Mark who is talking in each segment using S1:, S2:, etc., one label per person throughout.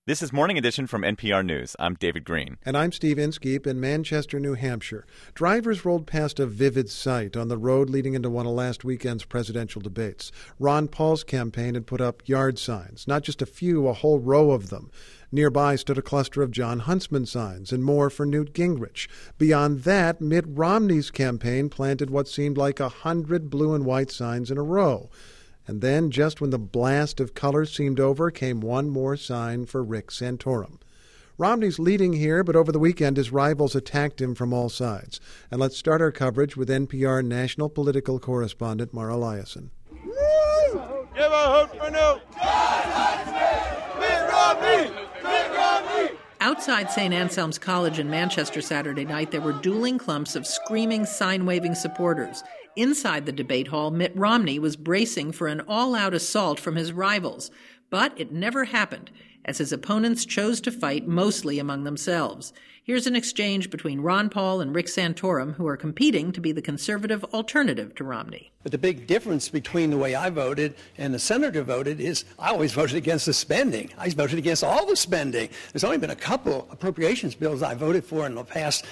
S1: This is Morning Edition from NPR News. I'm David Green.
S2: And I'm Steve Inskeep in Manchester, New Hampshire. Drivers rolled past a vivid sight on the road leading into one of last weekend's presidential debates. Ron Paul's campaign had put up yard signs, not just a few, a whole row of them. Nearby stood a cluster of Jon Huntsman signs and more for Newt Gingrich. Beyond that, Mitt Romney's campaign planted what seemed like 100 blue and white signs in a row. And then, just when the blast of color seemed over, came one more sign for Rick Santorum. Romney's leading here, but over the weekend his rivals attacked him from all sides. And let's start our coverage with NPR national political correspondent Mara Liasson.
S3: Give a hoot for Newt! Mitt Romney! Mitt Romney!
S4: Outside St. Anselm's College in Manchester Saturday night, there were dueling clumps of screaming, sign-waving supporters. Inside the debate hall, Mitt Romney was bracing for an all-out assault from his rivals. But it never happened, as his opponents chose to fight mostly among themselves. Here's an exchange between Ron Paul and Rick Santorum, who are competing to be the conservative alternative to Romney.
S5: But the big difference between the way I voted and the senator voted is I always voted against the spending. I voted against all the spending. There's only been a couple appropriations bills I voted for in the past,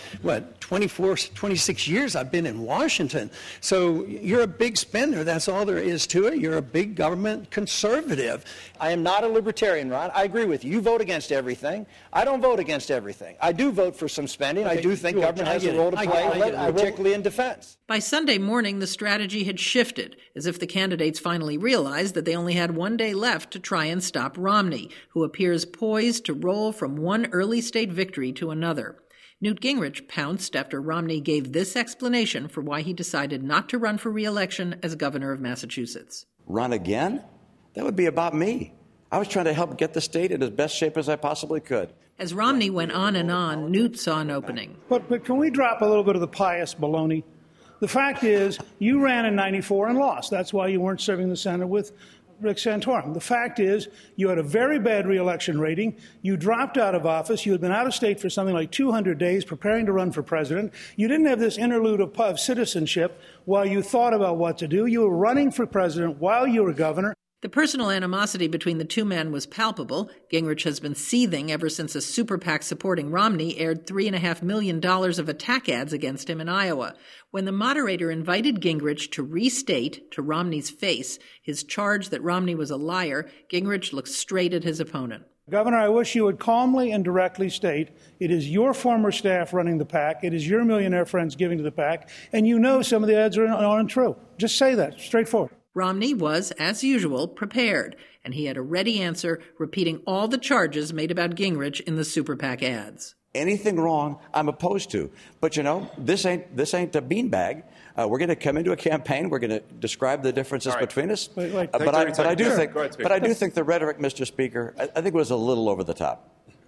S5: 26 years I've been in Washington. So you're a big spender. That's all there is to it. You're a big government conservative.
S6: I am not a libertarian, Ron. I agree with you. You vote against everything. I don't vote against everything. I do vote for some spending.
S5: Okay,
S6: I do think government has a role to play, particularly in defense.
S4: By Sunday morning, the strategy had shifted, as if the candidates finally realized that they only had one day left to try and stop Romney, who appears poised to roll from one early state victory to another. Newt Gingrich pounced after Romney gave this explanation for why he decided not to run for re-election as governor of Massachusetts.
S7: Run again? That would be about me. I was trying to help get the state in as best shape as I possibly could.
S4: As Romney went on and on, Newt saw an opening.
S8: But can we drop a little bit of the pious baloney? The fact is, you ran in '94 and lost. That's why you weren't serving the Senate with Rick Santorum. The fact is, you had a very bad re-election rating. You dropped out of office. You had been out of state for something like 200 days preparing to run for president. You didn't have this interlude of citizenship while you thought about what to do. You were running for president while you were governor.
S4: The personal animosity between the two men was palpable. Gingrich has been seething ever since a super PAC supporting Romney aired $3.5 million of attack ads against him in Iowa. When the moderator invited Gingrich to restate, to Romney's face, his charge that Romney was a liar, Gingrich looked straight at his opponent.
S8: Governor, I wish you would calmly and directly state it is your former staff running the PAC, it is your millionaire friends giving to the PAC, and you know some of the ads are untrue. Just say that, straightforward.
S4: Romney was, as usual, prepared, and he had a ready answer, repeating all the charges made about Gingrich in the super PAC ads.
S7: Anything wrong, I'm opposed to. But, this ain't a beanbag. We're going to come into a campaign. We're going to describe the differences between us. But I do think the rhetoric, Mr. Speaker, I think was a little over the top.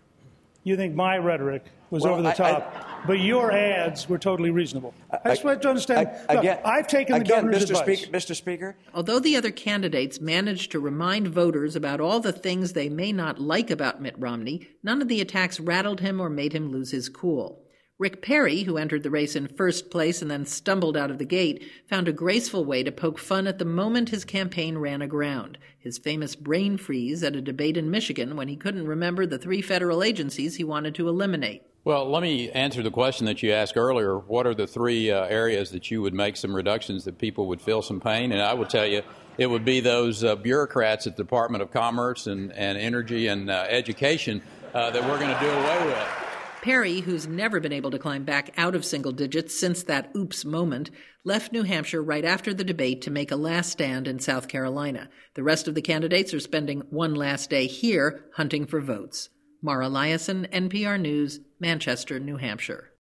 S8: You think my rhetoric was over the top, but your ads were totally reasonable. I just want to understand. I've taken the governor's advice.
S7: Mr. Speaker.
S4: Although the other candidates managed to remind voters about all the things they may not like about Mitt Romney, none of the attacks rattled him or made him lose his cool. Rick Perry, who entered the race in first place and then stumbled out of the gate, found a graceful way to poke fun at the moment his campaign ran aground, his famous brain freeze at a debate in Michigan when he couldn't remember the 3 federal agencies he wanted to eliminate.
S9: Well, let me answer the question that you asked earlier. What are the 3 areas that you would make some reductions that people would feel some pain? And I would tell you it would be those bureaucrats at the Department of Commerce and Energy and Education that we're going to do away with.
S4: Perry, who's never been able to climb back out of single digits since that oops moment, left New Hampshire right after the debate to make a last stand in South Carolina. The rest of the candidates are spending one last day here hunting for votes. Mara Liasson, NPR News, Manchester, New Hampshire.